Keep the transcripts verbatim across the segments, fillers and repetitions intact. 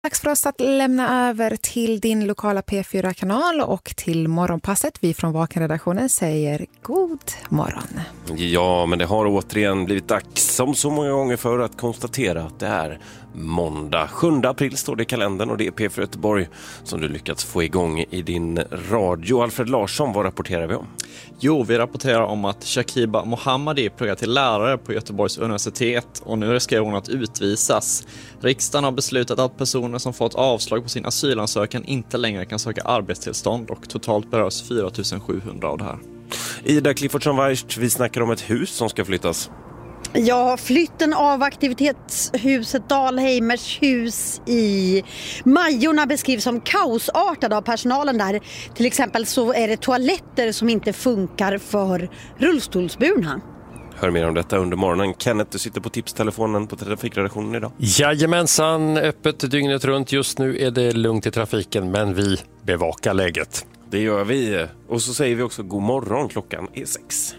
Dags för oss att lämna över till din lokala P fyra-kanal och till morgonpasset. Vi från Vakenredaktionen säger god morgon. Ja, men det har återigen blivit dags som så många gånger för att konstatera att det är måndag. sjunde april står det i kalendern och det är P fyra Göteborg som du lyckats få igång i din radio. Alfred Larsson, vad rapporterar vi om? Jo, vi rapporterar om att Shakiba Mohammadi pluggar till lärare på Göteborgs universitet och nu riskerar hon att utvisas. Riksdagen har beslutat att personer som fått avslag på sin asylansökan inte längre kan söka arbetstillstånd och totalt berörs fyra tusen sjuhundra av det här. Ida Cliffordsson-Weist, vi snackar om ett hus som ska flyttas. Ja, flytten av aktivitetshuset Dalheimers hus i Majorna beskrivs som kaosartad av personalen där. Till exempel så är det toaletter som inte funkar för rullstolsburna. Hör mer om detta under morgonen. Kenneth, du sitter på tipstelefonen på trafikredaktionen idag. Jajamensan, öppet dygnet runt. Just nu är det lugnt i trafiken, men vi bevakar läget. Det gör vi. Och så säger vi också god morgon, klockan är sex.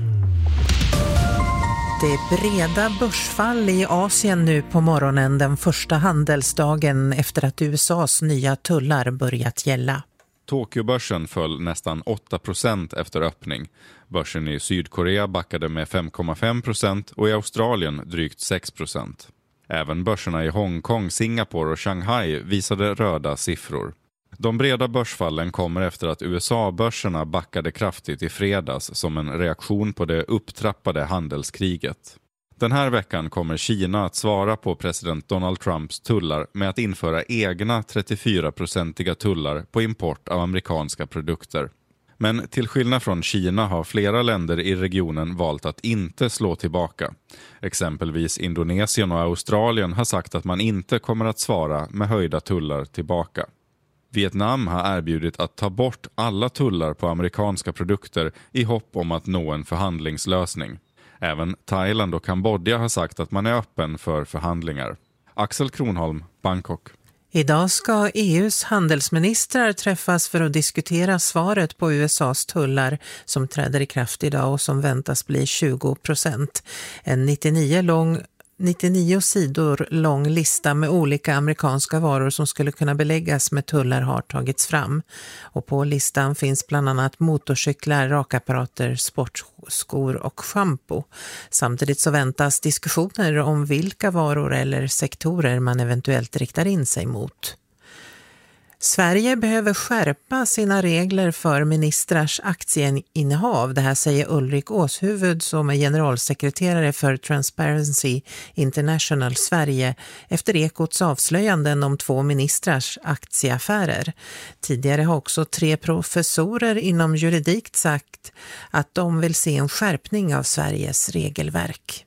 Det är breda börsfall i Asien nu på morgonen den första handelsdagen efter att U S A:s nya tullar börjat gälla. Tokyobörsen föll nästan åtta procent efter öppning. Börsen i Sydkorea backade med fem komma fem procent och i Australien drygt sex procent. Även börserna i Hongkong, Singapore och Shanghai visade röda siffror. De breda börsfallen kommer efter att U S A-börserna backade kraftigt i fredags som en reaktion på det upptrappade handelskriget. Den här veckan kommer Kina att svara på president Donald Trumps tullar med att införa egna trettiofyra-procentiga tullar på import av amerikanska produkter. Men till skillnad från Kina har flera länder i regionen valt att inte slå tillbaka. Exempelvis Indonesien och Australien har sagt att man inte kommer att svara med höjda tullar tillbaka. Vietnam har erbjudit att ta bort alla tullar på amerikanska produkter i hopp om att nå en förhandlingslösning. Även Thailand och Kambodja har sagt att man är öppen för förhandlingar. Axel Kronholm, Bangkok. Idag ska E U:s handelsministrar träffas för att diskutera svaret på U S A:s tullar som träder i kraft idag och som väntas bli tjugo procent. En nittionio lång nittionio sidor lång lista med olika amerikanska varor som skulle kunna beläggas med tullar har tagits fram. Och på listan finns bland annat motorcyklar, rakapparater, sportskor och shampoo. Samtidigt så väntas diskussioner om vilka varor eller sektorer man eventuellt riktar in sig mot. Sverige behöver skärpa sina regler för ministrars aktieinnehav. Det här säger Ulrik Åshuvud som är generalsekreterare för Transparency International Sverige efter Ekots avslöjanden om två ministrars aktieaffärer. Tidigare har också tre professorer inom juridik sagt att de vill se en skärpning av Sveriges regelverk.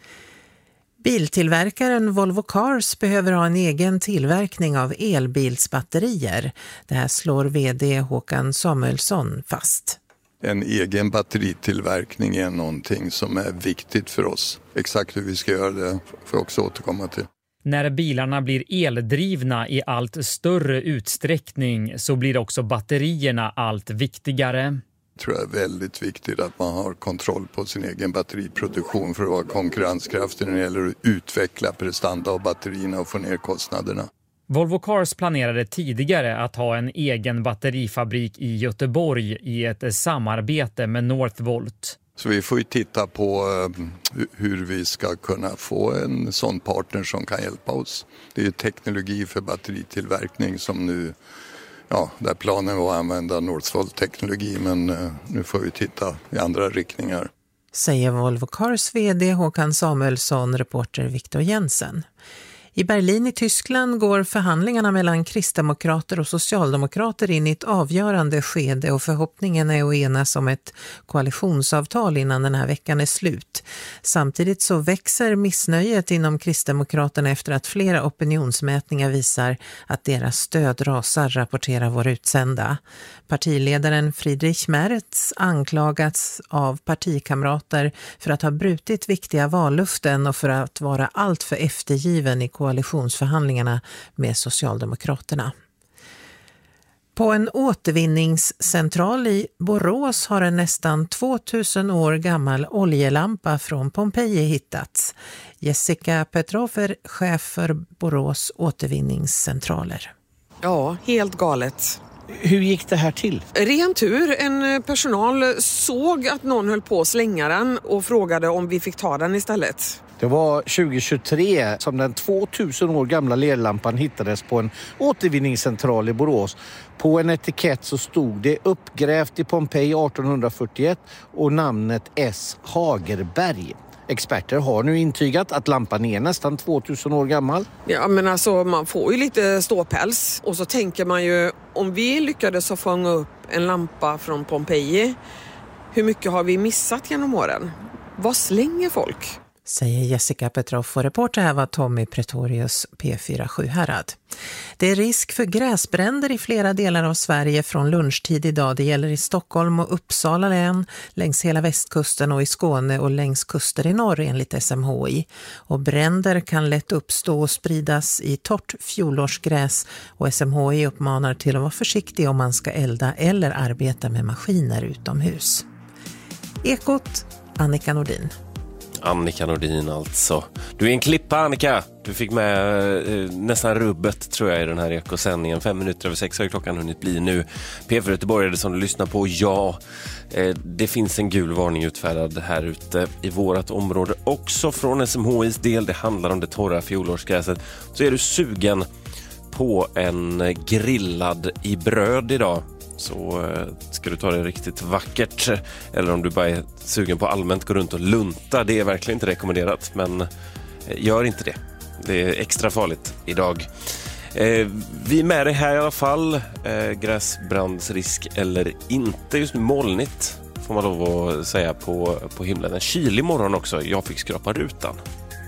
Biltillverkaren Volvo Cars behöver ha en egen tillverkning av elbilsbatterier. Det här slår vd Håkan Samuelsson fast. En egen batteritillverkning är någonting som är viktigt för oss. Exakt hur vi ska göra det får jag också återkomma till. När bilarna blir eldrivna i allt större utsträckning så blir också batterierna allt viktigare. Jag tror det är väldigt viktigt att man har kontroll på sin egen batteriproduktion för att vara konkurrenskraftig när det gäller att utveckla prestanda av batterierna och få ner kostnaderna. Volvo Cars planerade tidigare att ha en egen batterifabrik i Göteborg i ett samarbete med Northvolt. Så vi får ju titta på hur vi ska kunna få en sån partner som kan hjälpa oss. Det är ju teknologi för batteritillverkning som nu... Ja, där planen var att använda Northvolt-teknologi, men uh, nu får vi titta i andra riktningar. Säger Volvo Cars vd Håkan Samuelsson, reporter Viktor Jensen. I Berlin i Tyskland går förhandlingarna mellan kristdemokrater och socialdemokrater in i ett avgörande skede och förhoppningen är att enas om ett koalitionsavtal innan den här veckan är slut. Samtidigt så växer missnöjet inom kristdemokraterna efter att flera opinionsmätningar visar att deras stöd rasar, rapporterar vår utsända. Partiledaren Friedrich Merz anklagats av partikamrater för att ha brutit viktiga vallöften och för att vara allt för eftergiven i koalitionsförhandlingarna med Socialdemokraterna. På en återvinningscentral i Borås har en nästan tvåtusen år gammal oljelampa från Pompeji hittats. Jessica Petrov är chef för Borås återvinningscentraler. Ja, helt galet. Hur gick det här till? Ren tur. En personal såg att någon höll på att slänga den och frågade om vi fick ta den istället. Det var tjugohundratjugotre som den tvåtusen år gamla lerlampan hittades på en återvinningscentral i Borås. På en etikett så stod det uppgrävt i Pompeji artonhundrafyrtioett och namnet S. Hagerberg. Experter har nu intygat att lampan är nästan tvåtusen år gammal. Ja, men alltså man får ju lite ståpäls. Och så tänker man ju, om vi lyckades att fånga upp en lampa från Pompeji, hur mycket har vi missat genom åren? Vad slänger folk? Säger Jessica Petrov och reporter här var Tommy Pretorius, P fyra Sjuhärad. Det är risk för gräsbränder i flera delar av Sverige från lunchtid idag. Det gäller i Stockholm och Uppsala län, längs hela västkusten och i Skåne och längs kuster i norr enligt S M H I. Och bränder kan lätt uppstå och spridas i torrt fjolårsgräs och S M H I uppmanar till att vara försiktig om man ska elda eller arbeta med maskiner utomhus. Ekot, Annika Nordin. Annika Nordin alltså. Du är en klippa, Annika. Du fick med eh, nästan rubbet tror jag i den här ekosändningen. Fem minuter över sex har klockan hunnit bli nu. P fyra Göteborg är det som du lyssnar på. Ja, eh, det finns en gul varning utfärdad här ute i vårat område. Också från S M H I:s del. Det handlar om det torra fjolårsgräset. Så är du sugen på en grillad i bröd idag, så ska du ta det riktigt vackert. Eller om du bara är sugen på allmänt gå runt och lunta. Det är verkligen inte rekommenderat, men gör inte det. Det är extra farligt idag. Eh, vi är med dig här i alla fall. Eh, gräsbrandsrisk eller inte. Just nu molnigt får man lov att säga på, på himlen. En kylig morgon också. Jag fick skrapa rutan.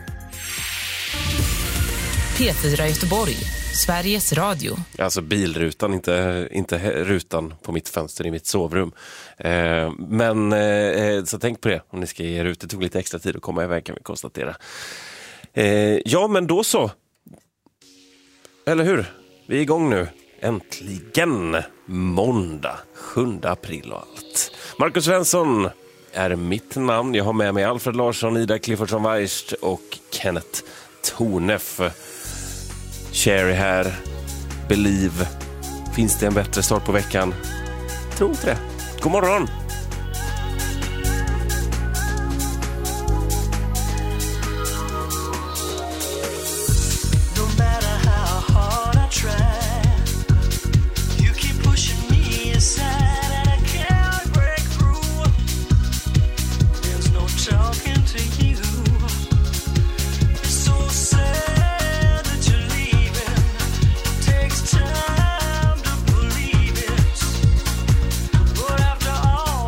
P fyra Göteborg, Sveriges Radio. Alltså bilrutan, inte, inte rutan på mitt fönster i mitt sovrum. Eh, men eh, så tänk på det om ni ska ge er ut. Det tog lite extra tid att komma iväg, kan vi konstatera. Eh, ja, men då så. Eller hur? Vi är igång nu. Äntligen måndag, sjunde april och allt. Marcus Svensson är mitt namn. Jag har med mig Alfred Larsson, Ida Cliffordsson Weist och Kenneth Torneff. Cherry här. Believe. Finns det en bättre start på veckan? Tror inte det. God morgon! All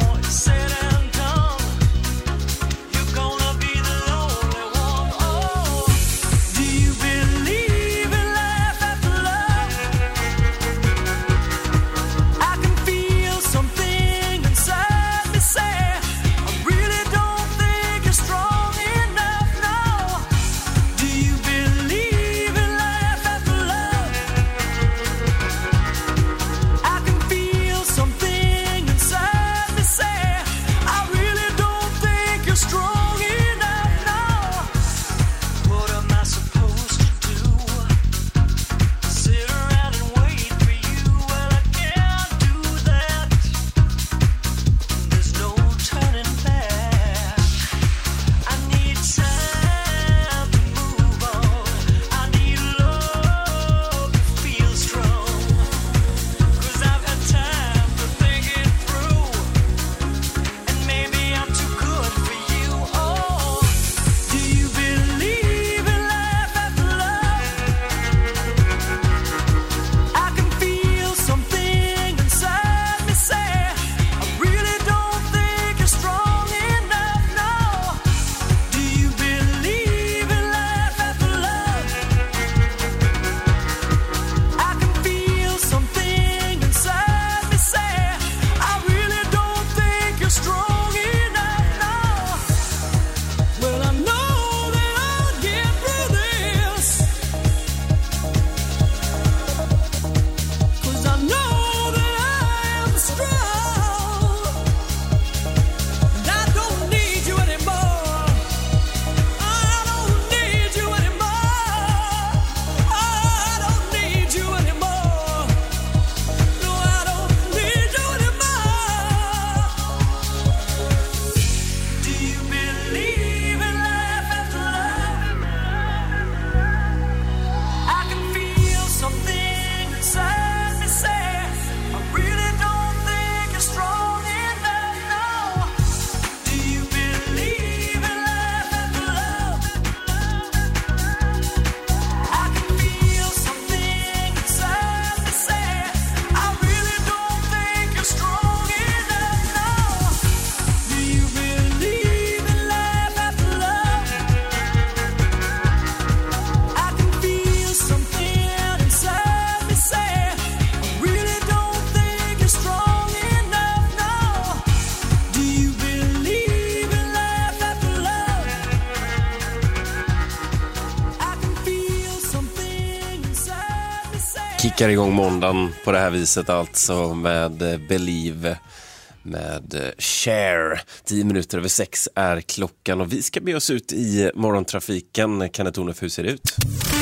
kickar igång måndagen på det här viset alltså med Believe, med Cher. Tio minuter över sex är klockan och vi ska be oss ut i morgontrafiken. Kenneth Tornef, hur ser det ut?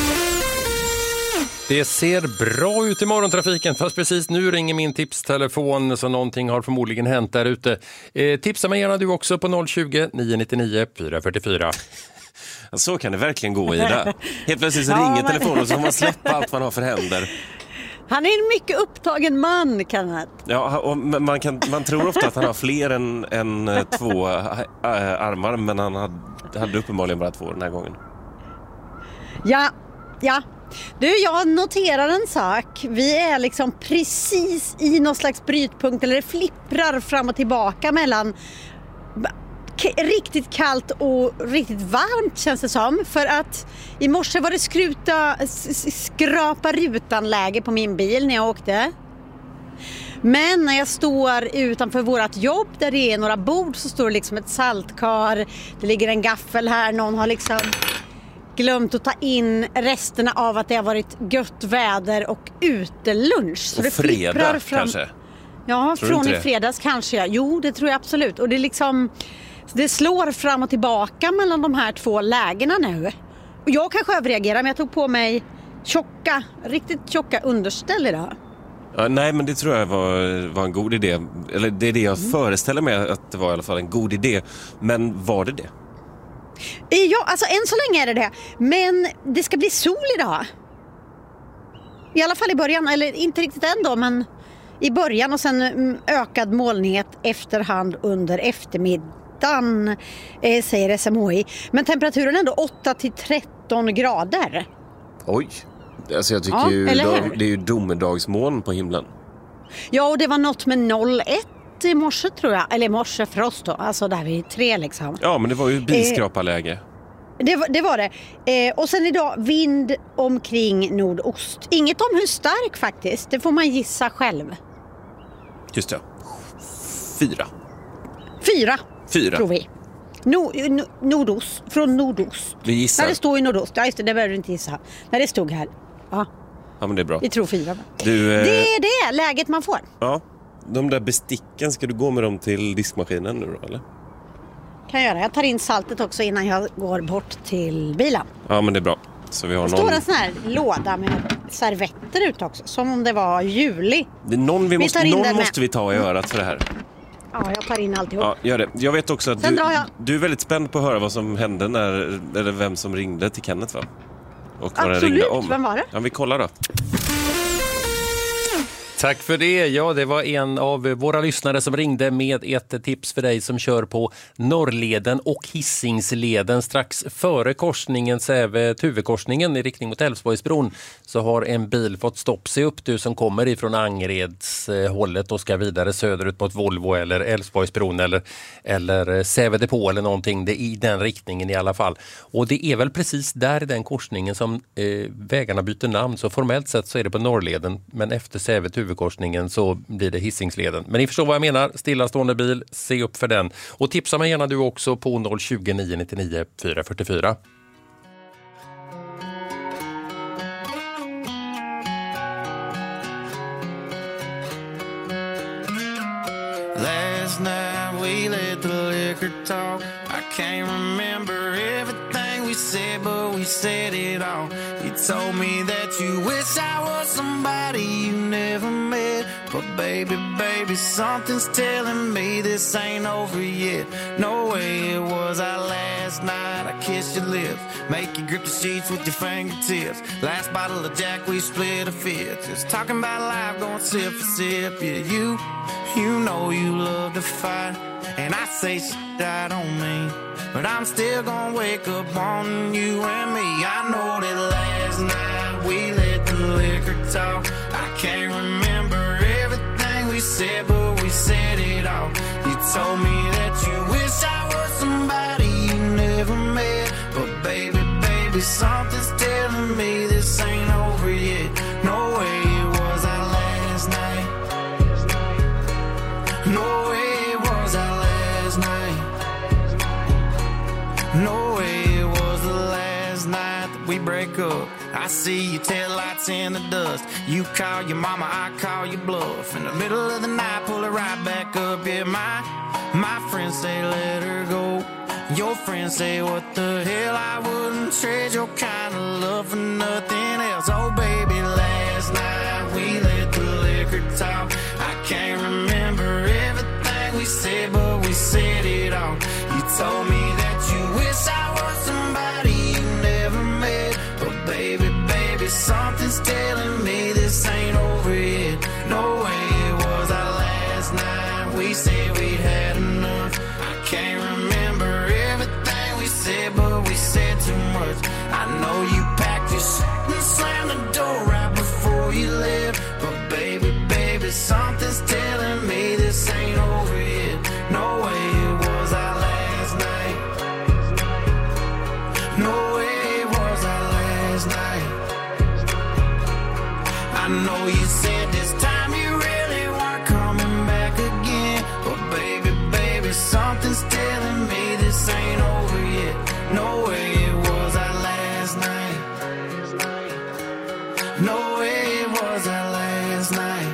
Det ser bra ut i morgontrafiken, fast precis nu ringer min tipstelefon så någonting har förmodligen hänt där ute. Eh, tipsa mig gärna du också på noll tjugo, nio nio nio, fyra fyra fyra. Så kan det verkligen gå, Ida. Helt plötsligt så ringer ja, telefonen och så får man släppa allt man har för händer. Han är en mycket upptagen man, Kenneth. Ja, och man, kan, man tror ofta att han har fler än, än två äh, armar, men han hade, hade uppenbarligen bara två den här gången. Ja, ja. Du, jag noterar en sak. Vi är liksom precis i någon slags brytpunkt, eller det flipprar fram och tillbaka mellan k- riktigt kallt och riktigt varmt, känns det som. För att i morse var det skruta, s- skrapa rutan-läge på min bil när jag åkte. Men när jag står utanför vårt jobb där det är några bord så står det liksom ett saltkar. Det ligger en gaffel här, någon har liksom glömt att ta in resterna av att det har varit gött väder och utelunch. Så och det fredag fram... kanske? Ja, tror från i fredags kanske. Ja. Jo, det tror jag absolut. Och det liksom det slår fram och tillbaka mellan de här två lägena nu. Och jag kanske överreagerar, men jag tog på mig tjocka, riktigt tjocka underställ idag. Ja, nej, men det tror jag var, var en god idé. Eller det är det jag mm. föreställer mig att det var i alla fall en god idé. Men var det det? Ja, alltså än så länge är det det. Men det ska bli sol idag. I alla fall i början, eller inte riktigt än då, men i början och sen ökad molnighet efterhand under eftermiddagen, eh, säger S M H I. Men temperaturen är ändå åtta till tretton grader. Oj, alltså jag tycker ja, ju dag, det är ju domedagsmån på himlen. Ja, och det var något med noll ett i morse tror jag, eller morse frost då, alltså där vid tre liksom. Ja, men det var ju bilskraparläge. Eh, det, var, det var det. Eh, och sen idag vind omkring nordost. Inget om hur stark faktiskt, det får man gissa själv. Just det. Fyra. Fyra, Fyra. tror vi. No, no, nordost, från nordost. Vi gissar. När det står i nordost, ja just det, det behöver du inte gissa. När det stod här, ja. Ja, men det är bra. Vi tror fyra. Du, eh... Det är det läget man får. Ja. De där besticken, ska du gå med dem till diskmaskinen nu då, eller? Kan jag göra. Jag tar in saltet också innan jag går bort till bilen. Ja, men det är bra. Så vi har det någon... står en sån här låda med servetter ut också, som om det var juli. Det är någon vi, vi måste, någon måste med. vi ta i örat för det här. Ja, jag tar in alltihop. Ja, gör det. Jag vet också att du, jag. du är väldigt spänd på att höra vad som hände när, eller vem som ringde till Kenneth, va? Och vad absolut, den ringde om. Vem var det? Ja, vi kollar då. Tack för det. Ja, det var en av våra lyssnare som ringde med ett tips för dig som kör på Norrleden och Hisingsleden strax före korsningen, Säve-Tuvekorsningen i riktning mot Älvsborgsbron, så har en bil fått stopp sig upp, du som kommer ifrån Angereds hållet och ska vidare söderut på ett Volvo eller Älvsborgsbron eller, eller Sävedepå eller någonting, det är i den riktningen i alla fall. Och det är väl precis där i den korsningen som eh, vägarna byter namn, så formellt sett så är det på Norrleden, men efter Säve-Tuvekorsningen huvudkorsningen så blir det Hisingsleden. Men ni förstår vad jag menar, stillastående bil, se upp för den. Och tipsa mig gärna du också på noll tjugo, nio nio nio, fyra fyra fyra. Last night we let the liquor talk. I can't remember everything we said, but we said it all. You told me that you wish I was somebody you never met. But baby, baby, something's telling me this ain't over yet. No way it was our last night. I kissed your lips, make you grip the sheets with your fingertips. Last bottle of Jack, we split a fifth. Just talking about life, going sip for sip. Yeah, you, you know you love to fight. And I say shit I don't mean, but I'm still gonna wake up on you and me. I know that last night we let the liquor talk. I can't remember everything we said, but we said it all. You told me that you wish I was somebody you never met. But baby, baby, something's telling me this ain't over yet. No way it was our last night. No way it was our last night. No way it was the last night that we break up. I see your taillights in the dust. You call your mama, I call your bluff. In the middle of the night, pull it right back up. Yeah, my, my friends say let her go. Your friends say what the hell, I wouldn't trade your kind of love for nothing else. Oh baby, last night we let the liquor talk. I can't remember everything we said, but we said it all. You told me that you wish I was somebody you never met. But baby, baby, something's telling me this ain't over yet. No way it was our last night. We said we'd had enough. I can't remember everything we said, but we said too much. I know you packed your shit and slammed the door right before you left. But baby, baby, something's telling me this ain't over yet. No way it was our last night. No way it was our last night. I know you said this time you really weren't coming back again. But baby, baby, something's telling me this ain't over yet. No way it was our last night. No way it was our last night.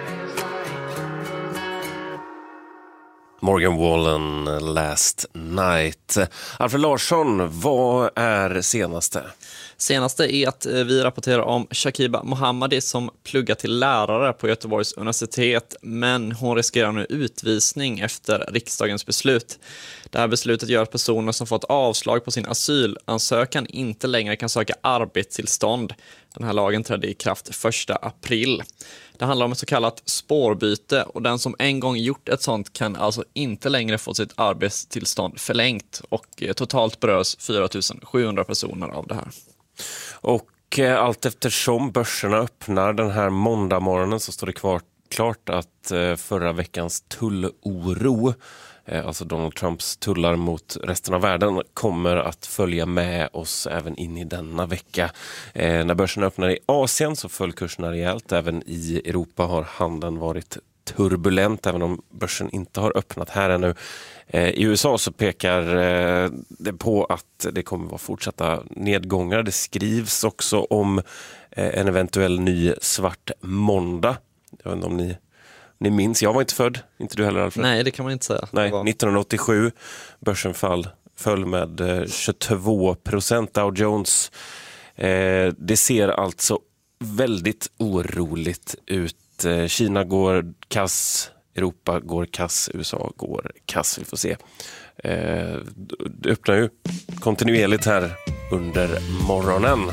Morgan Wallen, Last Night. Alfred Larsson, vad är senaste? Senaste är att vi rapporterar om Shakiba Mohammadi som pluggar till lärare på Göteborgs universitet, men hon riskerar nu utvisning efter riksdagens beslut. Det här beslutet gör att personer som fått avslag på sin asylansökan inte längre kan söka arbetstillstånd. Den här lagen trädde i kraft första april. Det handlar om ett så kallat spårbyte, och den som en gång gjort ett sånt kan alltså inte längre få sitt arbetstillstånd förlängt, och totalt berörs fyra tusen sjuhundra personer av det här. Och eh, allt eftersom börserna öppnar den här måndag morgonen så står det kvar, klart att eh, förra veckans tulloro, eh, alltså Donald Trumps tullar mot resten av världen, kommer att följa med oss även in i denna vecka. Eh, när börserna öppnar i Asien så föll kurserna rejält. Även i Europa har handeln varit turbulent, även om börsen inte har öppnat här ännu. I U S A så pekar det på att det kommer vara fortsatta nedgångar. Det skrivs också om en eventuell ny svart måndag. Jag vet inte om ni, ni minns, jag var inte född, inte du heller Alfred? Nej, det kan man inte säga. Nej, nittonhundraåttiosju, börsen fall, föll med tjugotvå procent. Dow Jones. Det ser alltså väldigt oroligt ut. Kina går kass, Europa går kass, U S A går kass, vi får se. Eh, det öppnar ju kontinuerligt här under morgonen.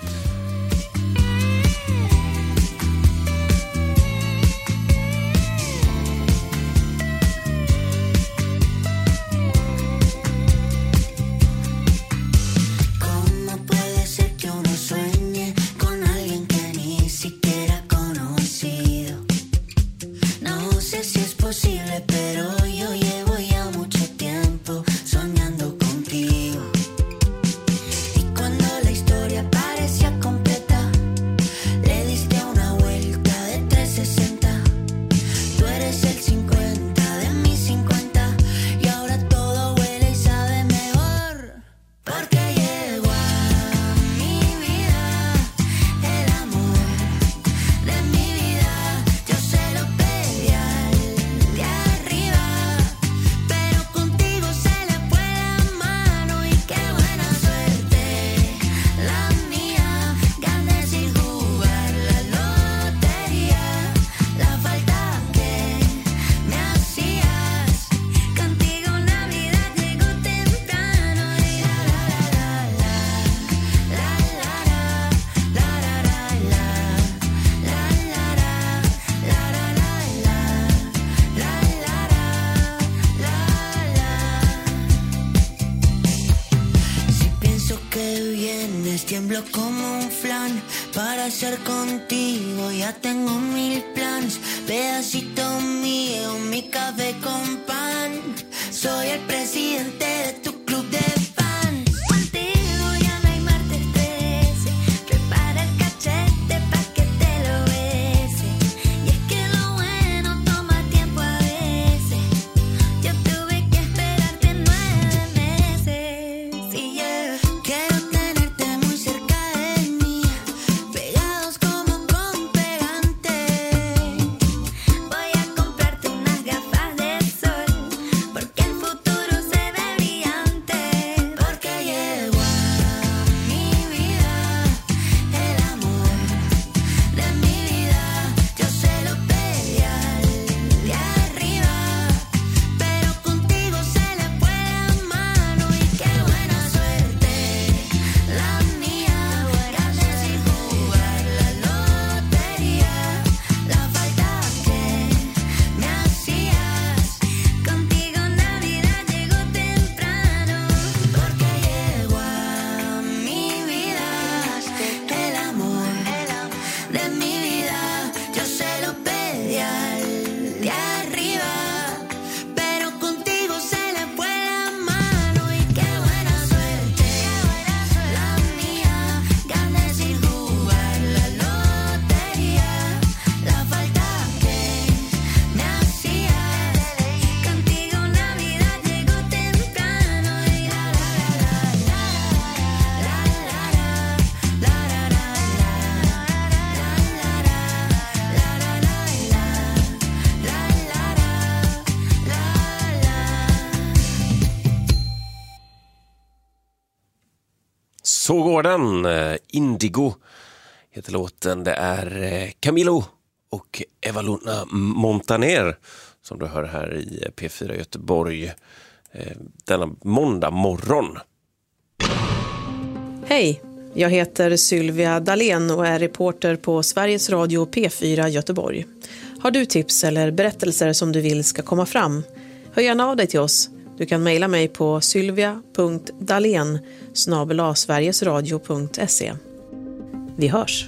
Tiemblo como un flan para ser contigo. Ya tengo mil plans, pedacito mío, mi café con pan. Soy el presidente de tu club de fans. Contigo ya no hay martes trece. Prepara el cachete pa' que te lo bese. Y es que lo bueno toma tiempo a veces. Yo tuve que esperarte nueve meses. Y yeah, quiero tenerte muy cerca de mí. Så går den. Indigo heter låten. Det är Camilo och Eva-Luna Montaner som du hör här i P fyra Göteborg denna måndag morgon. Hej, jag heter Sylvia Dalén och är reporter på Sveriges Radio P fyra Göteborg. Har du tips eller berättelser som du vill ska komma fram? Hör gärna av dig till oss. Du kan mejla mig på sylvia punkt dalén snabel-a sverigesradio punkt se. Vi hörs!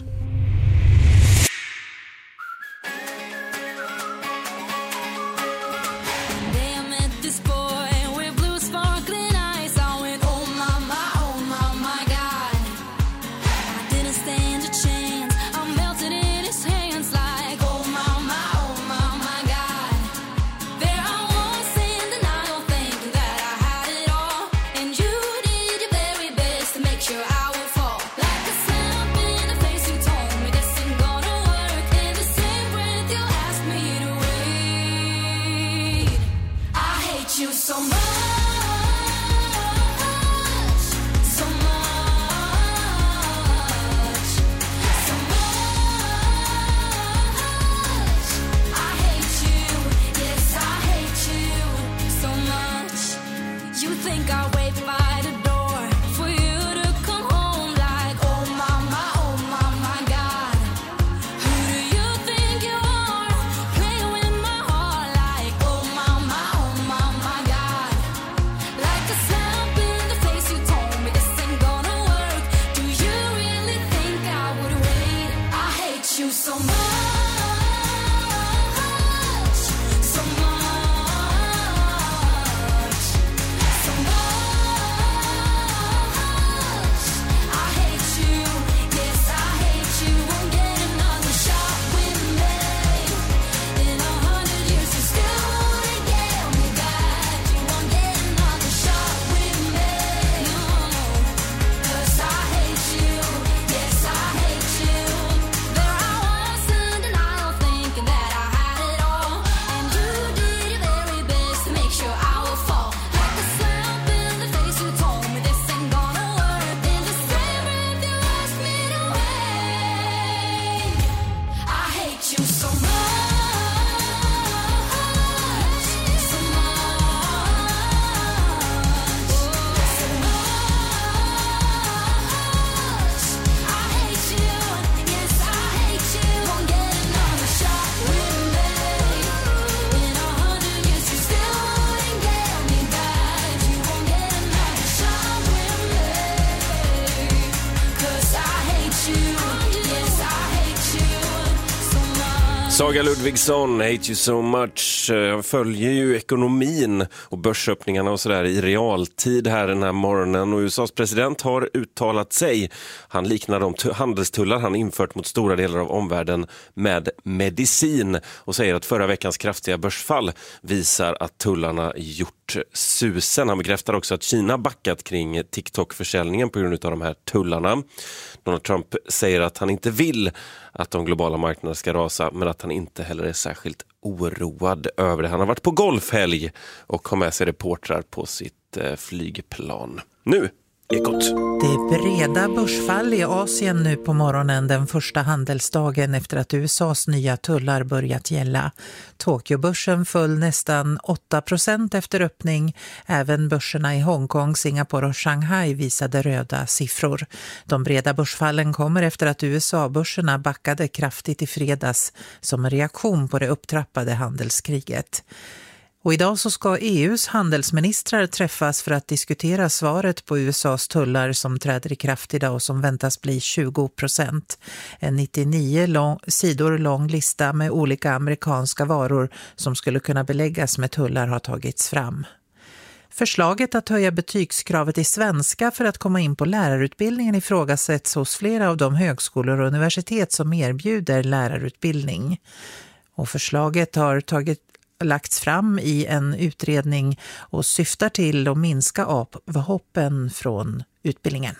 Saga Ludvigsson, Hate You So Much. Jag följer ju ekonomin och börsöppningarna och sådär i realtid här den här morgonen. Och U S A:s president har uttalat sig. Han liknar de t- handelstullar han infört mot stora delar av omvärlden med medicin. Och säger att förra veckans kraftiga börsfall visar att tullarna gjort susen. Han bekräftar också att Kina backat kring TikTok-försäljningen på grund av de här tullarna. Donald Trump säger att han inte vill att de globala marknaderna ska rasa, men att han inte heller är särskilt oroad över det. Han har varit på golfhelg och kom med sig reportrar på sitt eh, flygplan. Nu, Ekot. Det är breda börsfall i Asien nu på morgonen den första handelsdagen efter att U S A:s nya tullar börjat gälla. Tokyobörsen föll nästan åtta procent efter öppning. Även börserna i Hongkong, Singapore och Shanghai visade röda siffror. De breda börsfallen kommer efter att U S A-börserna backade kraftigt i fredags som en reaktion på det upptrappade handelskriget. Och idag så ska E U:s handelsministrar träffas för att diskutera svaret på U S A:s tullar som träder i kraft idag och som väntas bli tjugo procent. En nittionio lång, sidor lång lista med olika amerikanska varor som skulle kunna beläggas med tullar har tagits fram. Förslaget att höja betygskravet i svenska för att komma in på lärarutbildningen ifrågasätts hos flera av de högskolor och universitet som erbjuder lärarutbildning. Och förslaget har tagit lagts fram i en utredning och syftar till att minska avhoppen från utbildningen.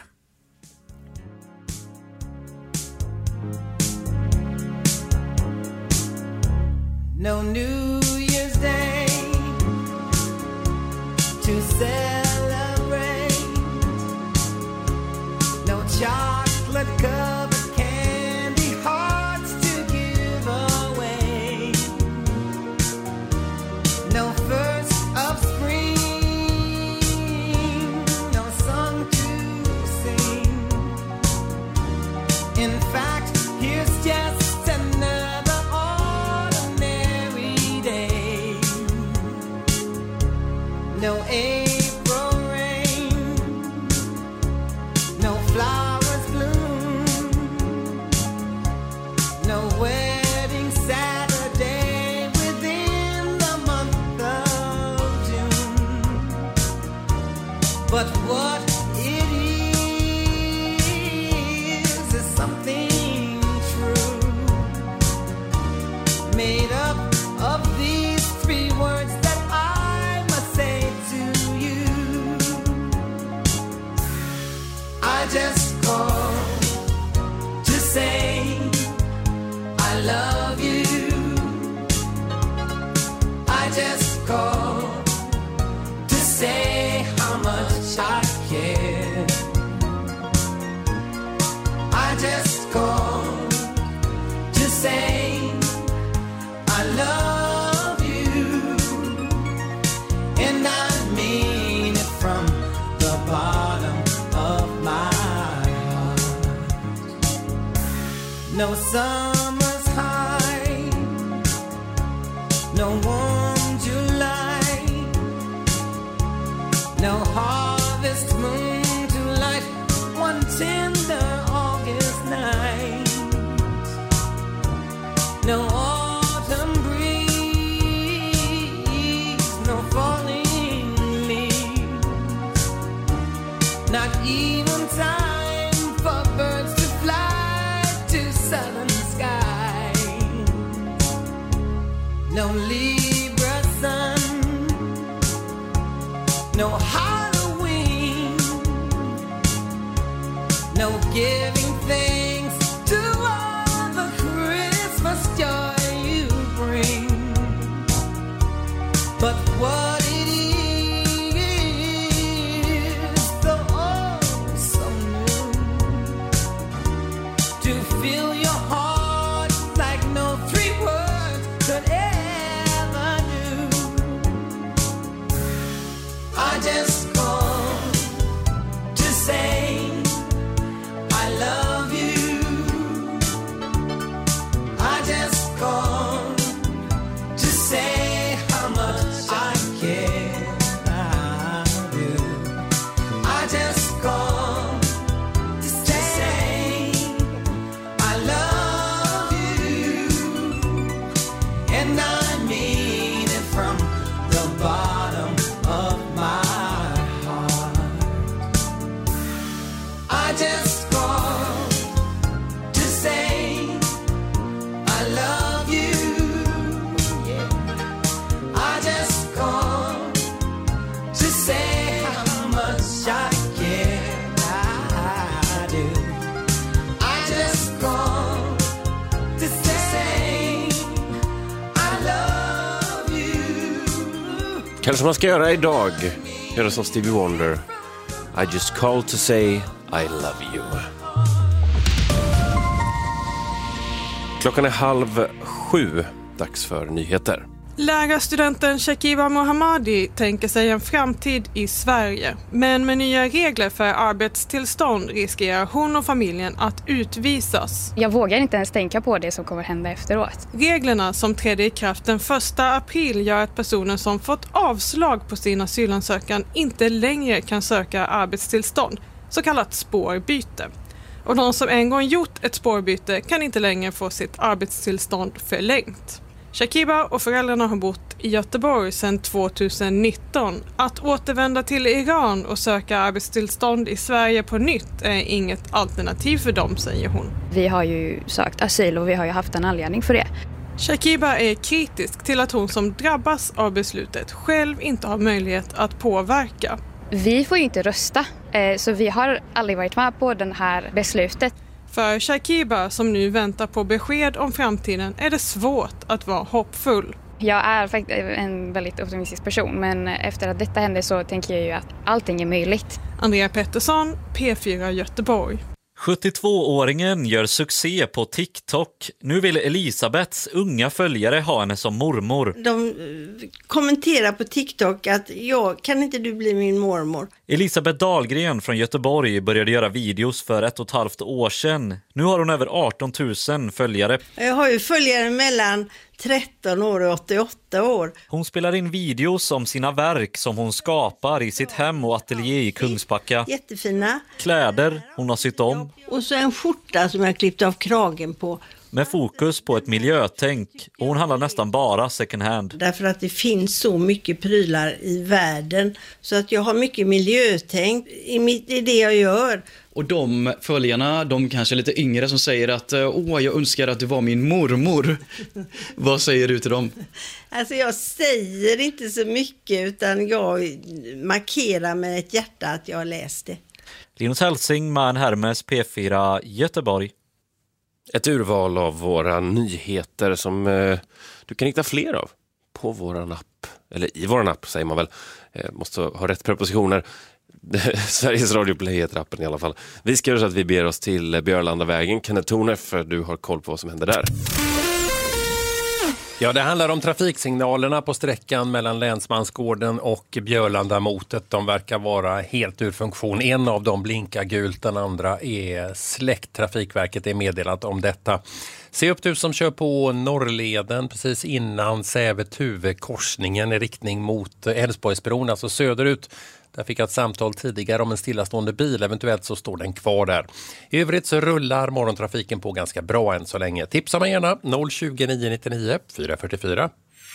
No New Year's Day to celebrate. No made up of these three words that I must say to you. I just called to say I love you. I just called to say how much I care. I just called to say I love you, and I mean it from the bottom of my heart. No summer's high, no warm July, no harvest moon to light one tender August night, no autumn breeze, no falling leaves, not even time for birds to fly to southern skies, no Libra sun, no Halloween, no giving thanks to all the Christmas joy you bring. But what it is, so oh so new, to fill your heart like no three words could ever do. I just called to say I love you. I just called to say how much I care. I do. I just called to say I love you, and I mean it from the bottom of my heart. I just called to say I love you. Yeah. I just called to say how much I care. I do. I just called to say I love you. Kanske man ska göra idag. Göra som Stevie Wonder. I just called to say I love you. Klockan är halv sju. Dags för nyheter. Lärarstudenten Shakiba Mohammadi tänker sig en framtid i Sverige. Men med nya regler för arbetstillstånd riskerar hon och familjen att utvisas. Jag vågar inte ens tänka på det som kommer hända efteråt. Reglerna som trädde i kraft den första april gör att personer som fått avslag på sin asylansökan inte längre kan söka arbetstillstånd, så kallat spårbyte. Och de som en gång gjort ett spårbyte kan inte längre få sitt arbetstillstånd förlängt. Shakiba och föräldrarna har bott i Göteborg sedan tjugonitton. Att återvända till Iran och söka arbetstillstånd i Sverige på nytt är inget alternativ för dem, säger hon. Vi har ju sökt asyl och vi har ju haft en anledning för det. Shakiba är kritisk till att hon som drabbas av beslutet själv inte har möjlighet att påverka. Vi får ju inte rösta, så vi har aldrig varit med på det här beslutet. För Shakiba, som nu väntar på besked om framtiden, är det svårt att vara hoppfull. Jag är faktiskt en väldigt optimistisk person, men efter att detta hände så tänker jag ju att allting är möjligt. Andrea Pettersson, P fyra Göteborg. sjuttiotvååringen gör succé på TikTok. Nu vill Elisabeths unga följare ha henne som mormor. De kommenterar på TikTok att ja, kan inte du bli min mormor? Elisabeth Dahlgren från Göteborg började göra videos för ett och ett halvt år sedan. Nu har hon över arton tusen följare. Jag har ju följare mellan tretton år och åttioåtta år. Hon spelar in videos om sina verk som hon skapar i sitt hem och ateljé i Kungsbacka. Jättefina. Kläder hon har sytt om. Och så en skjorta som jag klippt av kragen på. med fokus på ett miljötänk, och hon handlar nästan bara second hand. Därför att det finns så mycket prylar i världen så att jag har mycket miljötänk i, mitt, i det jag gör. Och de följarna, de kanske lite yngre som säger att åh, jag önskar att du var min mormor. Vad säger du till dem? Alltså jag säger inte så mycket utan jag markerar med ett hjärta att jag har läst det. Linus Hälsing, Man Hermes, P fyra Göteborg. Ett urval av våra nyheter som eh, du kan hitta fler av på våran app. Eller i våran app säger man väl. Eh, måste ha rätt prepositioner. Sveriges Radio Play heter appen i alla fall. Vi ska göra så att vi ber oss till Björlandavägen. Kenneth Torne, för du har koll på vad som händer där. Ja, det handlar om trafiksignalerna på sträckan mellan Länsmansgården och Björlandamotet. De verkar vara helt ur funktion. En av dem blinkar gult, den andra är släckt. Trafikverket är meddelat om detta. Se upp du som kör på Norrleden precis innan Säve-Tuve korsningen i riktning mot Älvsborgsbron, alltså söderut. Där fick jag ett samtal tidigare om en stillastående bil. Eventuellt så står den kvar där. I övrigt så rullar morgontrafiken på ganska bra än så länge. Tipsa mig gärna noll tjugo nio nittionio fyra fyra fyra.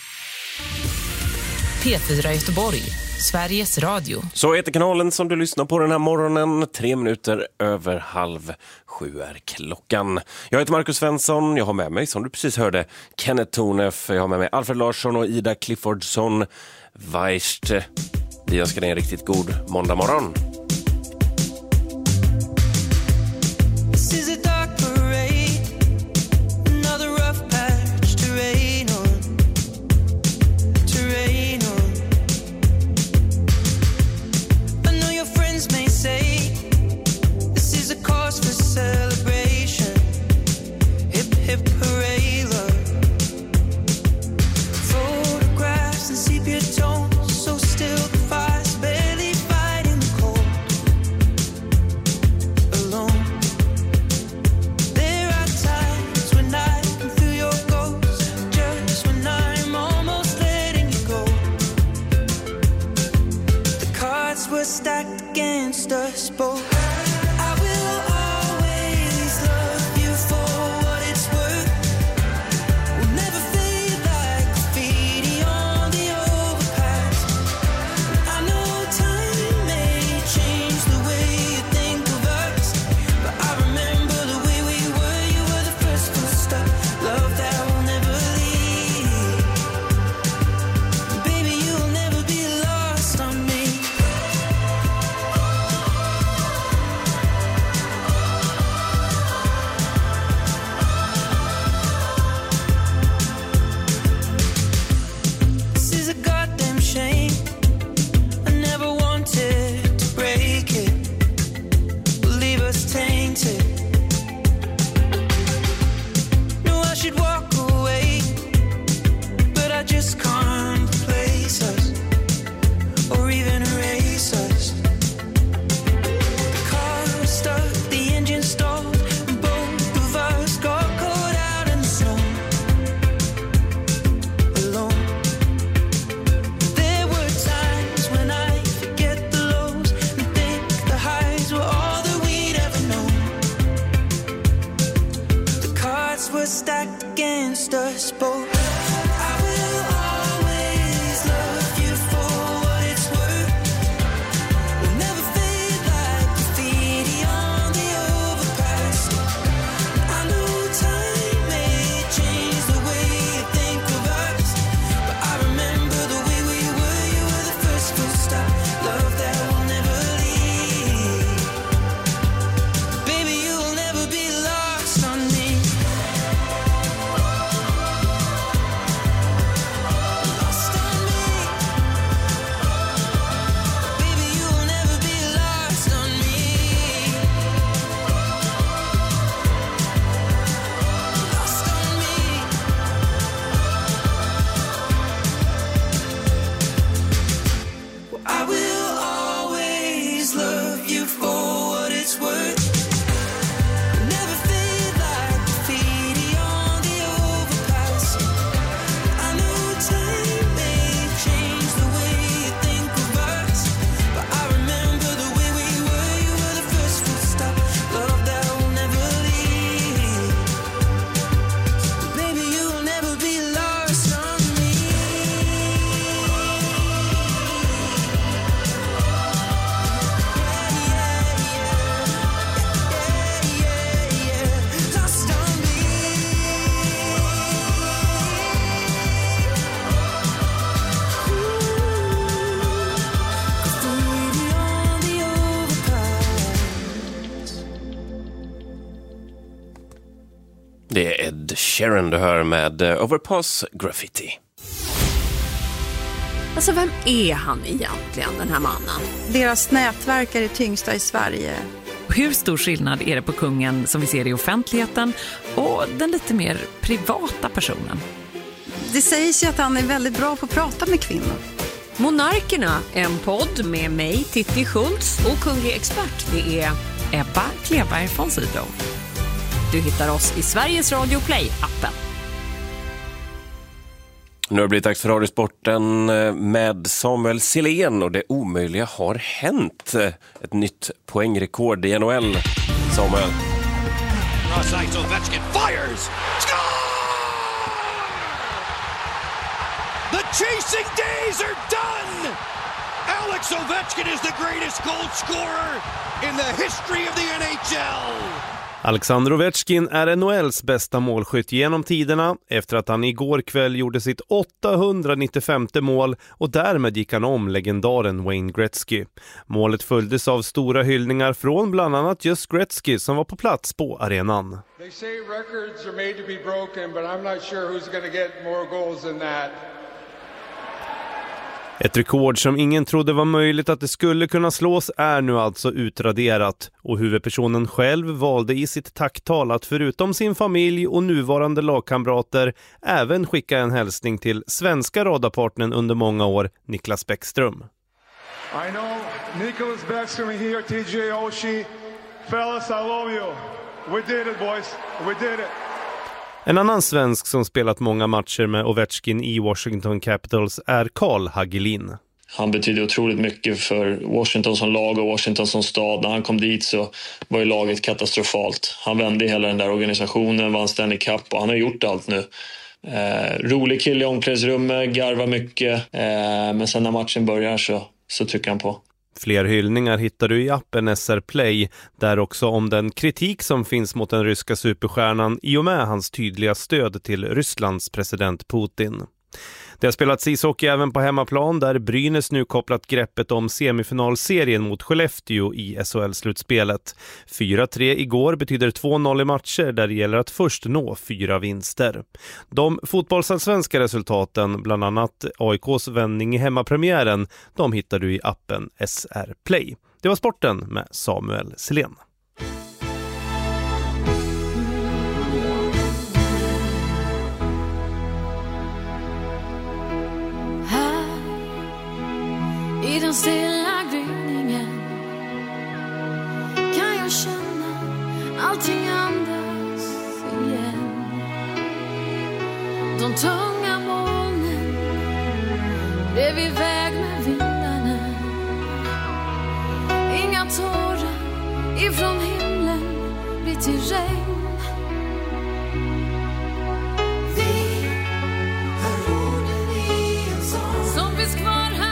P fyra Göteborg, Sveriges Radio. Så heter kanalen som du lyssnar på den här morgonen. Tre minuter över halv sju är klockan. Jag heter Marcus Svensson. Jag har med mig, som du precis hörde, Kenneth Tornef. Jag har med mig Alfred Larsson och Ida Cliffordsson Weist. Vi önskar dig en riktigt god måndag morgon. Photographs and sepia tones, so still the fire's barely fighting the cold. trust on me. Det är Ed Sheeran du hör med Overpass Graffiti. Alltså vem är han egentligen, den här mannen? Deras nätverk är det tyngsta i Sverige. Hur stor skillnad är det på kungen som vi ser i offentligheten och den lite mer privata personen? Det sägs ju att han är väldigt bra på att prata med kvinnor. Monarkerna, en podd med mig, Titti Schultz, och kunglig expert, det är Ebba Kleberg von Sydow. Du hittar oss i Sveriges Radio Play-appen. Nu har det blivit dags för Radiosporten med Samuel Silén och det omöjliga har hänt. Ett nytt poängrekord i N H L. Samuel. Cross-ice, Ovechkin fires! Score! The chasing days are done! Alex Ovechkin is the greatest goal scorer in the history of the N H L! Alexander Ovechkin är N H L:s bästa målskytt genom tiderna efter att han igår kväll gjorde sitt åttahundranittiofemte mål och därmed gick han om legendaren Wayne Gretzky. Målet följdes av stora hyllningar från bland annat just Gretzky som var på plats på arenan. They say records are made to be broken, but I'm not sure who's going to get more goals than that. Ett rekord som ingen trodde var möjligt att det skulle kunna slås är nu alltså utraderat och huvudpersonen själv valde i sitt tacktal att förutom sin familj och nuvarande lagkamrater även skicka en hälsning till svenska radarpartnern under många år, Niklas Bäckström. I know Niklas Bäckström here, T J Oshie. Fellas, I love you. We did it, boys. We did it. En annan svensk som spelat många matcher med Ovechkin i Washington Capitals är Carl Hagelin. Han betyder otroligt mycket för Washington som lag och Washington som stad. När han kom dit så var ju laget katastrofalt. Han vände hela den där organisationen, vann Stanley Cup och han har gjort allt nu. Eh, rolig kille i omklädningsrummet, garvar mycket. Eh, men sen när matchen börjar så, så trycker han på. Fler hyllningar hittar du i appen S R Play, där också om den kritik som finns mot den ryska superstjärnan i och med hans tydliga stöd till Rysslands president Putin. Det har spelats ishockey även på hemmaplan där Brynäs nu kopplat greppet om semifinalserien mot Skellefteå i S H L-slutspelet. fyra tre igår betyder två noll i matcher där det gäller att först nå fyra vinster. De fotbollsallsvenska resultaten, bland annat A I K:s vändning i hemmapremiären, de hittar du i appen S R Play. Det var sporten med Samuel Silén. I den stilla gryningen kan jag känna allting andas igen. De tunga molnen blev iväg med vindarna. Inga tårar ifrån himlen blir till regn. Vi hör orden i en sång som finns kvar här.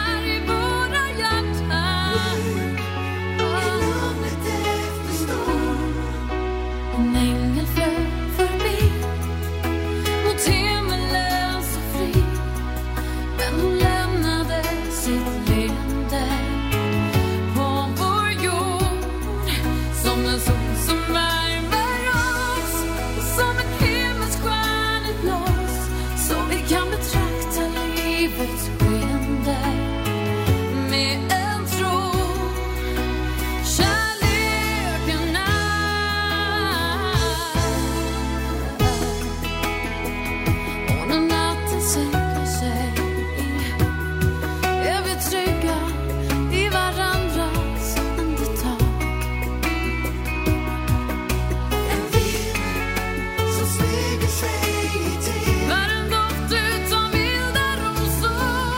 Var en doft utan vilda rosor.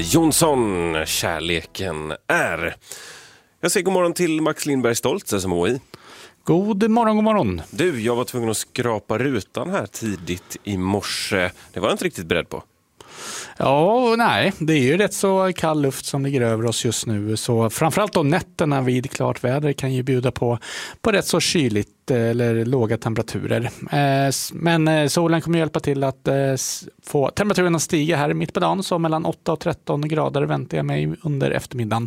Jonsson, Kärleken är. Jag säger god morgon till Max Lindberg Stolt, S M H I. God morgon, god morgon. Du, jag var tvungen att skrapa rutan här tidigt i morse. Det var jag inte riktigt beredd på. Ja, nej. Det är ju rätt så kall luft som ligger över oss just nu. Så framförallt då nätterna vid klart väder kan ju bjuda på, på rätt så kyligt eller låga temperaturer. Men solen kommer hjälpa till att få temperaturen att stiga här mitt på dagen. Så mellan åtta och tretton grader väntar jag mig under eftermiddagen.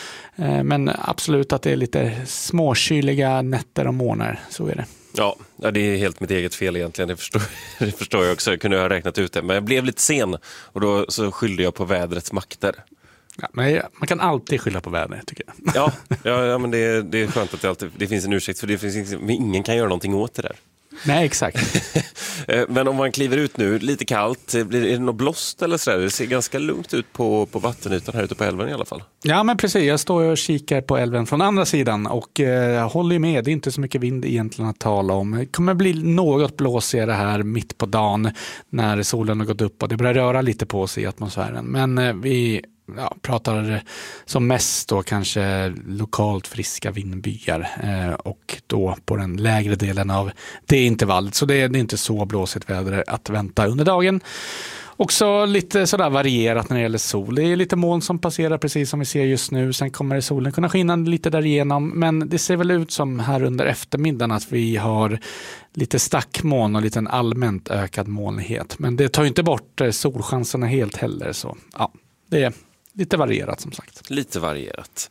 Men absolut att det är lite småkyliga nätter och morgnar, så är det. Ja, det är helt mitt eget fel egentligen, det förstår, det förstår jag också. Jag kunde ha räknat ut det, men jag blev lite sen och då så skyllde jag på vädrets makter. Ja, men man kan alltid skylla på vädret, tycker jag. Ja, ja, ja men det, det är skönt att det, alltid, det finns en ursäkt, för det finns, ingen kan göra någonting åt det där. Nej, exakt. Men om man kliver ut nu, lite kallt, blir det något blåst eller sådär? Det ser ganska lugnt ut på, på vattenytan här ute på älven i alla fall. Ja, men precis. Jag står och kikar på älven från andra sidan och eh, håller med. Det är inte så mycket vind egentligen att tala om. Det kommer bli något blåsigare här mitt på dagen när solen har gått upp och det börjar röra lite på sig i atmosfären. Men eh, vi... Ja, pratar som mest då kanske lokalt friska vindbyar eh, och då på den lägre delen av det intervallet. Så det är, det är inte så blåsigt väder att vänta under dagen. Också lite sådär varierat när det gäller sol. Det är lite moln som passerar precis som vi ser just nu. Sen kommer solen kunna skina lite där igenom. Men det ser väl ut som här under eftermiddagen att vi har lite stackmoln och lite en allmänt ökad molnighet. Men det tar ju inte bort solchanserna helt heller. Så ja, det är lite varierat som sagt. Lite varierat.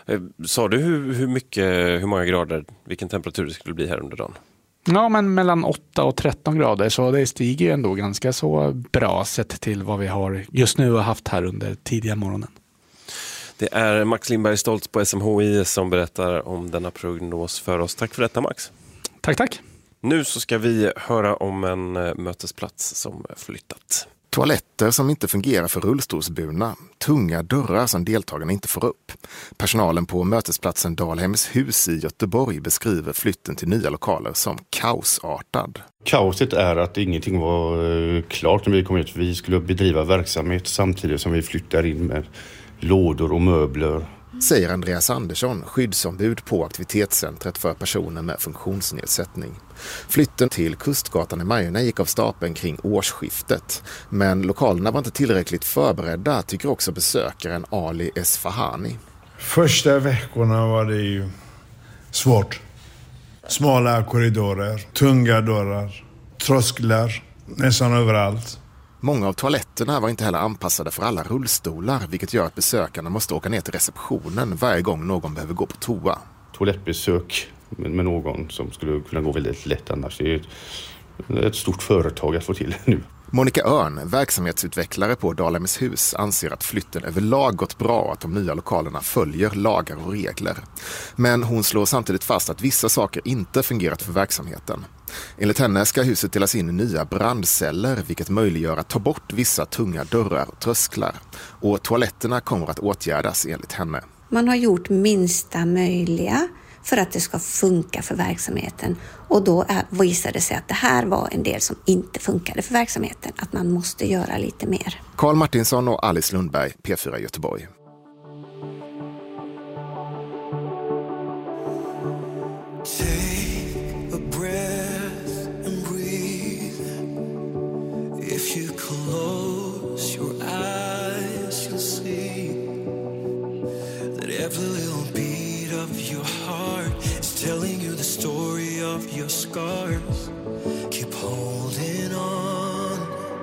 Sa du hur, hur mycket, hur många grader, vilken temperatur det skulle bli här under dagen? Ja, men mellan åtta och tretton grader, så det stiger ju ändå ganska så bra sett till vad vi har just nu och haft här under tidiga morgonen. Det är Max Lindberg Stolt på S M H I som berättar om denna prognos för oss. Tack för detta, Max. Tack, tack. Nu så ska vi höra om en mötesplats som flyttat. Toaletter som inte fungerar för rullstolsburna, tunga dörrar som deltagarna inte får upp. Personalen på mötesplatsen Dalhems hus i Göteborg beskriver flytten till nya lokaler som kaosartad. Kaoset är att ingenting var klart när vi kom ut. Vi skulle bedriva verksamhet samtidigt som vi flyttar in med lådor och möbler. Säger Andreas Andersson, skyddsombud på aktivitetscentret för personer med funktionsnedsättning. Flytten till Kustgatan i Majorna gick av stapeln kring årsskiftet. Men lokalerna var inte tillräckligt förberedda, tycker också besökaren Ali Esfahani. Första veckorna var det ju svårt. Smala korridorer, tunga dörrar, trösklar, nästan överallt. Många av toaletterna var inte heller anpassade för alla rullstolar, vilket gör att besökarna måste åka ner till receptionen varje gång någon behöver gå på toa. Toalettbesök med någon som skulle kunna gå väldigt lätt annars. Det är ett, ett stort företag att få till nu. Monica Örn, verksamhetsutvecklare på Dalhems hus, anser att flytten överlag gått bra och att de nya lokalerna följer lagar och regler. Men hon slår samtidigt fast att vissa saker inte fungerat för verksamheten. Enligt henne ska huset delas in i nya brandceller, vilket möjliggör att ta bort vissa tunga dörrar och trösklar. Och toaletterna kommer att åtgärdas enligt henne. Man har gjort minsta möjliga för att det ska funka för verksamheten. Och då är, visade det sig att det här var en del som inte funkade för verksamheten. Att man måste göra lite mer. Karl Martinsson och Alice Lundberg, P fyra Göteborg. Telling you the story of your scars. Keep holding on.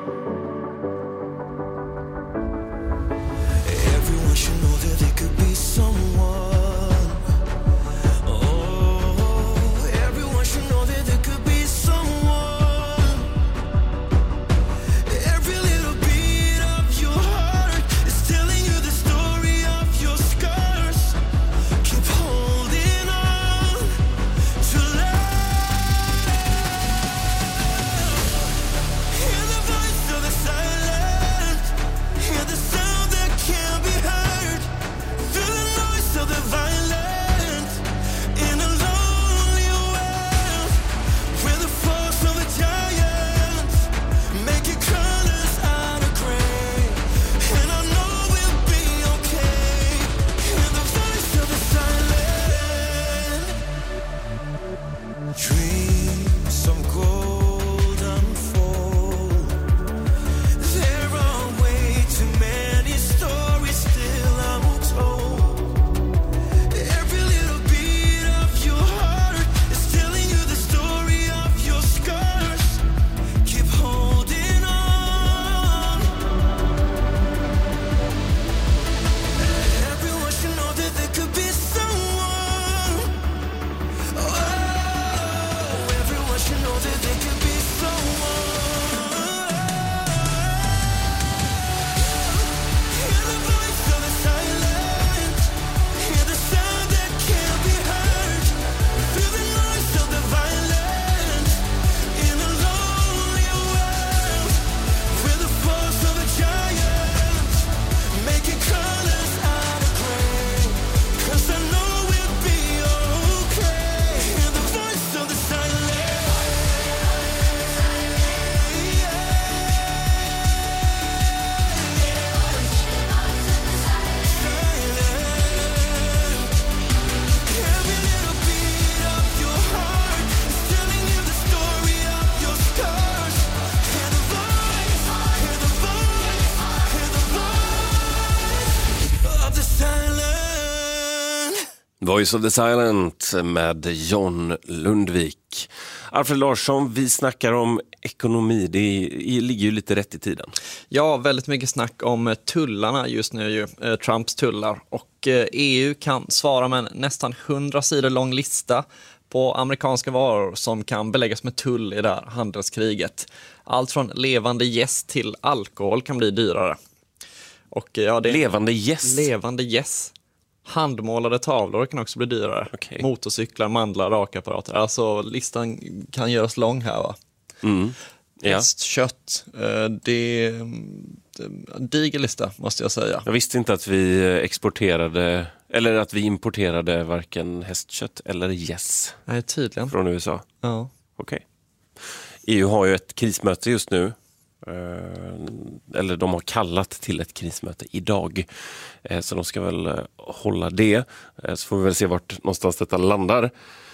Everyone should know that they could be someone. Oh, everyone should know that they could be someone. Every little beat of your heart is telling you the story of your scars. Keep holding on. Voice of the Silent med John Lundvik. Alfred Larsson, vi snackar om ekonomi. Det är, ligger ju lite rätt i tiden. Ja, väldigt mycket snack om tullarna just nu, ju, eh, Trumps tullar. Och eh, E U kan svara med en nästan hundra sidor lång lista på amerikanska varor som kan beläggas med tull i det här handelskriget. Allt från levande gäss till alkohol kan bli dyrare. Och, ja, det levande gäss? Levande gäss. Handmålade tavlor kan också bli dyrare. Okay. Motorcyklar, mandlar, rakapparater. Alltså listan kan göras lång här, va? Mm. Ja. Hästkött. Det är en diger lista, måste jag säga. Jag visste inte att vi exporterade eller att vi importerade varken hästkött eller gäss. Nej, tydligen. Från U S A. Ja. Okej. Okay. E U har ju ett krismöte just nu. Eller de har kallat till ett krismöte idag. Så de ska väl hålla det. Så får vi väl se vart någonstans detta landar.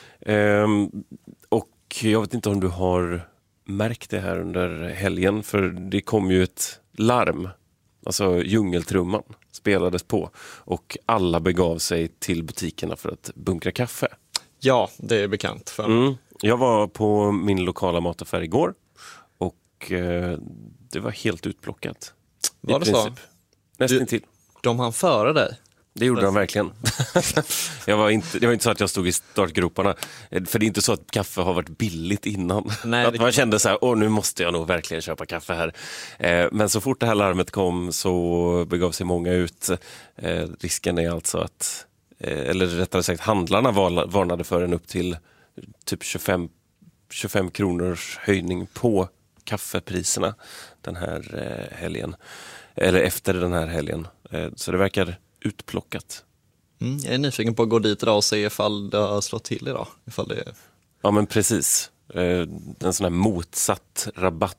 Och jag vet inte om du har märkt det här under helgen. För det kom ju ett larm. Alltså djungeltrumman spelades på. Och alla begav sig till butikerna för att bunkra kaffe. Ja, det är bekant för mig. Mm. Jag var på min lokala mataffär igår. Och eh, det var helt utplockat. Var det så? Nästan till. De hann före dig? Det gjorde de verkligen. jag var inte, det var inte så att jag stod i startgroparna. För det är inte så att kaffe har varit billigt innan. Nej, att man kände så här, åh, nu måste jag nog verkligen köpa kaffe här. Eh, men så fort det här larmet kom så begav sig många ut. Eh, risken är alltså att, eh, eller rättare sagt handlarna varnade för en upp till typ tjugofem, tjugofem kronors höjning på kaffepriserna den här eh, helgen. Eller efter den här helgen. Eh, så det verkar utplockat. Mm, jag är nyfiken på att gå dit idag och se ifall det har slått till idag. Ifall det är... Ja, men precis. Eh, en sån här motsatt rabatt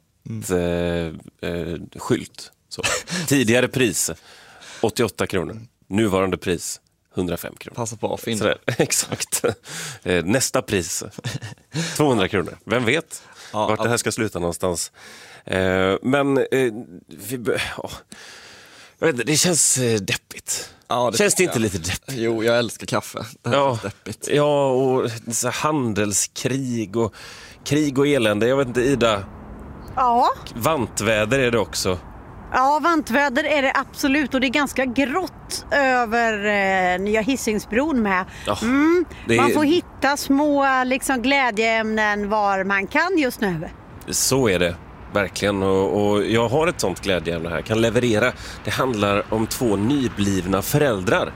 mm. eh, eh, skylt. Så. Tidigare pris åttioåtta kronor. Nuvarande pris hundrafem kronor. Passa på att finna. Exakt. Eh, nästa pris tvåhundra kronor. Vem vet ja, vart det här ska sluta någonstans. Eh, men eh, vi, oh, jag vet inte, det känns eh, deppigt. Ja, det känns det inte jag. lite deppigt? Jo, jag älskar kaffe. Det här ja, är deppigt. Ja, och så handelskrig och krig och elände. Jag vet inte, Ida. Ja. Vantväder är det också. Ja, vantväder är det absolut, och det är ganska grått över eh, nya Hisingsbron med. Ja, mm, är... Man får hitta små liksom, glädjeämnen var man kan just nu. Så är det, verkligen. Och, och jag har ett sånt glädjeämne här, kan leverera. Det handlar om två nyblivna föräldrar.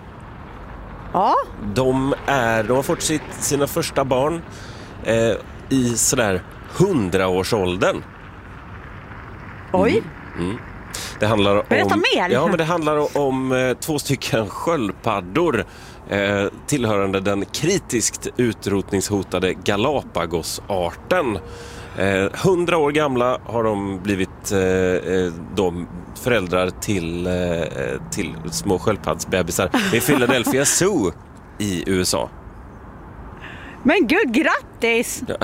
Ja. De, är, de har fått sitt, sina första barn eh, i sådär hundraårsåldern. Oj. Mm. Mm. Det handlar om, Berätta mer. Ja, men det handlar om eh, två stycken sköldpaddor eh, tillhörande den kritiskt utrotningshotade Galapagosarten. Eh, hundra år gamla har de blivit eh, de föräldrar till, eh, till små sköldpaddsbebisar i Philadelphia Zoo i U S A. Men gud, grattis! Ja.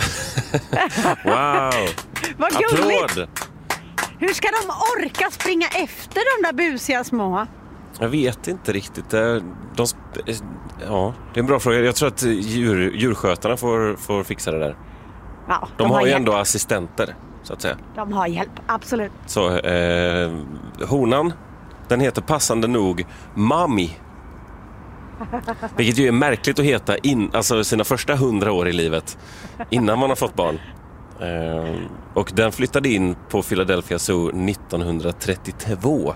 Wow! Vad applåd! Gulligt. Hur ska de orka springa efter de där busiga små? Jag vet inte riktigt. De, ja, det är en bra fråga. Jag tror att djur, djurskötarna får, får fixa det där. Ja, de, de har har ju hjälp. ändå assistenter, så att säga. De har hjälp, absolut. Så eh, honan, den heter passande nog Mami. Vilket ju är märkligt att heta in, alltså sina första hundra år i livet innan man har fått barn. Uh, och den flyttade in på Philadelphia Zoo nittonhundratrettiotvå.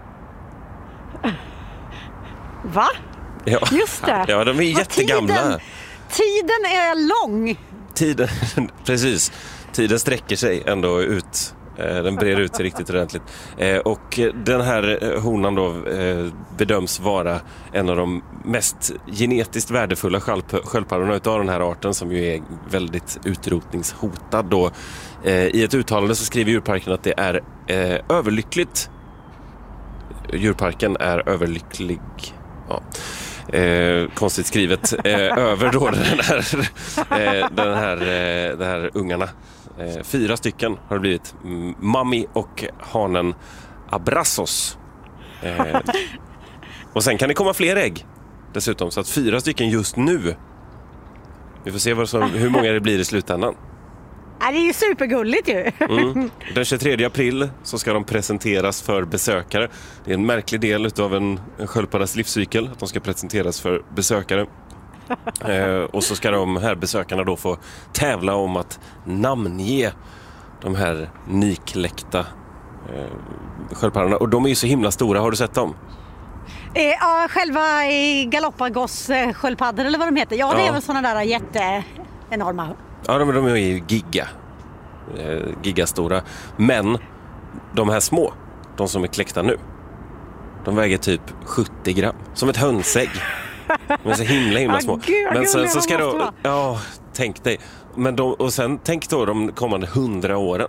Va? Ja. Just det. Ja, de är jättegamla. Tiden, tiden är lång. Tiden, precis. Tiden sträcker sig ändå ut. Den brer ut sig riktigt ordentligt. Och den här honan då bedöms vara en av de mest genetiskt värdefulla sköldpaddorna utav den här arten, som ju är väldigt utrotningshotad då. I ett uttalande så skriver djurparken att det är överlyckligt. Djurparken är överlycklig. Ja. Eh, konstigt skrivet eh, över då den här, eh, den här, eh, den här ungarna. Eh, fyra stycken har det blivit. Mami och hanen Abrazos. Eh, och sen kan det komma fler ägg. dessutom. Så att fyra stycken just nu. Vi får se vad som, hur många det blir i slutändan. Ja, det är ju supergulligt ju. Mm. Den tjugotredje april så ska de presenteras för besökare. Det är en märklig del av en, en sköldpaddas livscykel att de ska presenteras för besökare. eh, och så ska de här besökarna då få tävla om att namnge de här nykläckta eh, sköldpaddorna. Och de är ju så himla stora, har du sett dem? Eh, ja, själva eh, Galapagos eh, sköldpaddor eller vad de heter. Ja, det Ja. är väl sådana där jätte enorma. Ja, de, de är ju giga. Eh, gigastora. Men de här små, de som är kläckta nu, de väger typ sjuttio gram. Som ett hönsägg. De är så himla himla små. Ah, gud, Men sen gulliga så ska de måste de... vara. Ja, tänk dig. Men de, och sen tänk då de kommande hundra åren.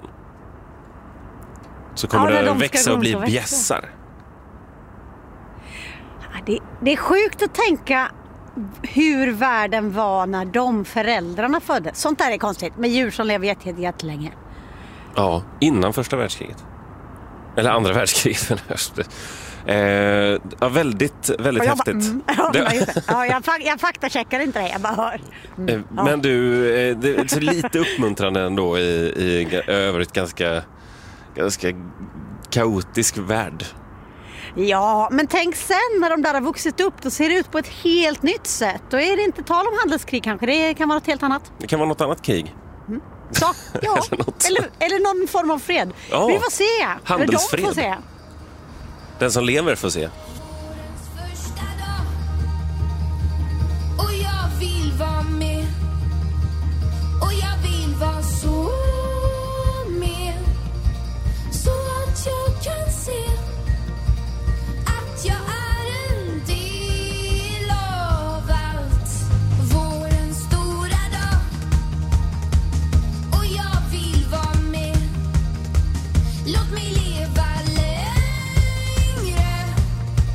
Så kommer Ja, när det de ska växa gå och bli runt och växa. bjässar. Ja, det, det är sjukt att tänka hur världen var när de föräldrarna föddes. Sånt där är konstigt med djur som lever jätte, jätte, jättelänge. Ja, innan första världskriget. Eller andra världskriget. eh, ja, väldigt, väldigt Och jag bara, häftigt. mm, ja, Det- just det. Ja, jag, fak- jag faktacheckar inte det, jag bara hör. Mm, Eh, ja. Men du, eh, det är så lite uppmuntrande ändå i, i ga- övrigt ganska, ganska kaotisk värld. Ja, men tänk sen när de där har vuxit upp, då ser det ut på ett helt nytt sätt. Då är det inte tal om handelskrig kanske, det kan vara något helt annat. Det kan vara något annat krig. Så, ja. Eller något. eller, eller någon form av fred. Ja, Vi får se. Eller de handelsfred. får se. Den som lever får se. Och jag vill vara med. Och jag vill vara så med. Så att jag kan se att jag är en del av allt. Vårens stora dag. Och jag vill vara med. Låt mig leva längre.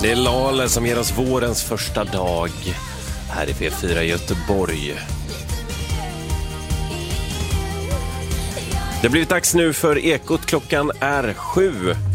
Det är Lale som ger oss vårens första dag här i P fyra i Göteborg. Det har blivit dags nu för Ekot. Klockan är sju.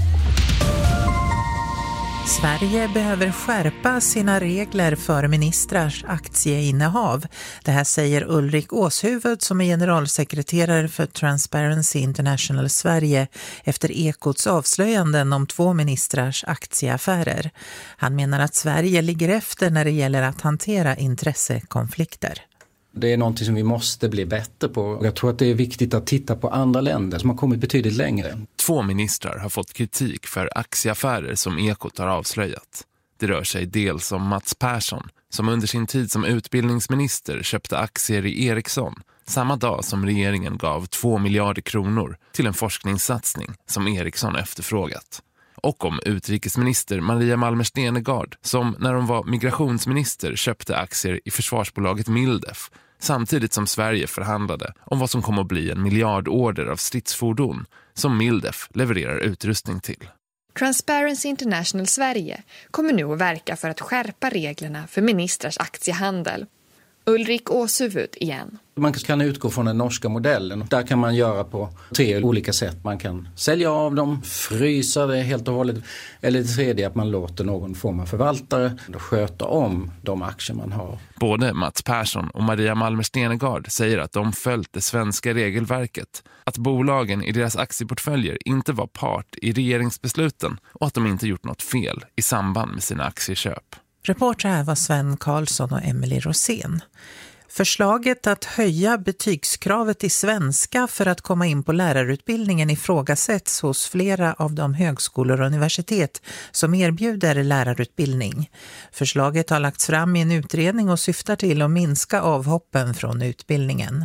Sverige behöver skärpa sina regler för ministrars aktieinnehav. Det här säger Ulrik Åshuvud som är generalsekreterare för Transparency International Sverige efter Ekots avslöjanden om två ministrars aktieaffärer. Han menar att Sverige ligger efter när det gäller att hantera intressekonflikter. Det är någonting som vi måste bli bättre på. Jag tror att det är viktigt att titta på andra länder som har kommit betydligt längre. Två ministrar har fått kritik för aktieaffärer som Ekot har avslöjat. Det rör sig dels om Mats Persson som under sin tid som utbildningsminister köpte aktier i Ericsson samma dag som regeringen gav två miljarder kronor till en forskningssatsning som Ericsson efterfrågat. Och om utrikesminister Maria Malmer Stenergard som när hon var migrationsminister köpte aktier i försvarsbolaget Mildef samtidigt som Sverige förhandlade om vad som kommer att bli en miljardorder av stridsfordon som Mildef levererar utrustning till. Transparency International Sverige kommer nu att verka för att skärpa reglerna för ministrars aktiehandel. Ulrik Åshuvud igen. Man kan utgå från den norska modellen. Där kan man göra på tre olika sätt. Man kan sälja av dem, frysa det helt och hållet. Eller det tredje att man låter någon form av förvaltare sköta om de aktier man har. Både Mats Persson och Maria Malmer Stenergard säger att de följt det svenska regelverket. Att bolagen i deras aktieportföljer inte var part i regeringsbesluten och att de inte gjort något fel i samband med sina aktieköp. Reporter här var Sven Karlsson och Emily Rosén. Förslaget att höja betygskravet i svenska för att komma in på lärarutbildningen ifrågasätts hos flera av de högskolor och universitet som erbjuder lärarutbildning. Förslaget har lagts fram i en utredning och syftar till att minska avhoppen från utbildningen.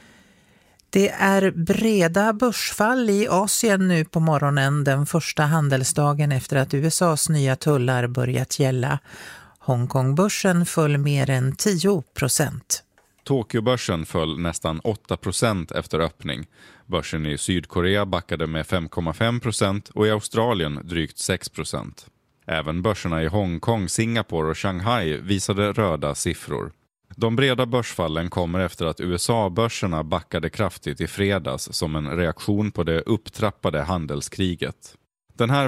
Det är breda börsfall i Asien nu på morgonen, den första handelsdagen efter att U S A:s nya tullar börjat gälla. Hongkongbörsen föll mer än tio procent. Tokyobörsen föll nästan åtta procent efter öppning. Börsen i Sydkorea backade med fem komma fem procent och i Australien drygt sex procent. Även börserna i Hongkong, Singapore och Shanghai visade röda siffror. De breda börsfallen kommer efter att U S A-börserna backade kraftigt i fredags som en reaktion på det upptrappade handelskriget. Den här